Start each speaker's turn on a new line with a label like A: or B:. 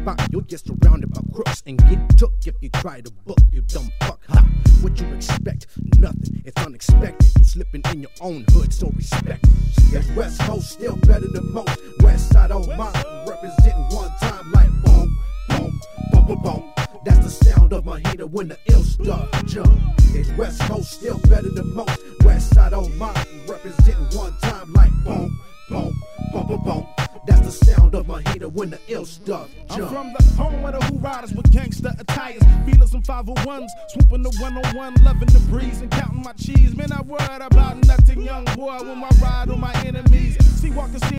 A: spot, you'll get surrounded by crooks and get took if you try to book, you dumb fuck. Ha! What you expect? Nothing. It's unexpected. You slipping in your own hood, so respect. Yes, West Coast still better than most. West Side on mine, representing one time like boom, boom, boom, boom, boom. That's the sound of my heater when the ill stuff jump. It's West Coast still better than most. West Side on mine, representing one time like boom, boom, boom, boom, boom. That's the sound of my heater when the ill stuff jump.
B: I'm from the home of the Who Riders with gangster attires, feelers and 501s, swooping the 101, loving the breeze and counting my cheese. Man, I worried about nothing, young boy, when I ride on my enemies. See, walking.